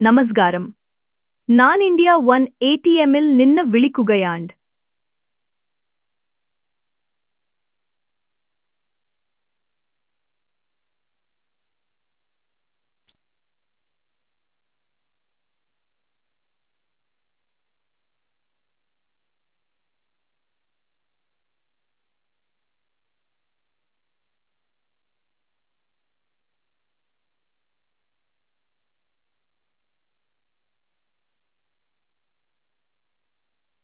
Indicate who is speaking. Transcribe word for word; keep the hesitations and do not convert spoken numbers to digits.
Speaker 1: നമസ്കാരം. ഞാൻ India one A T എമ്മിൽ നിന്ന് വിളിക്കുകയാണ്.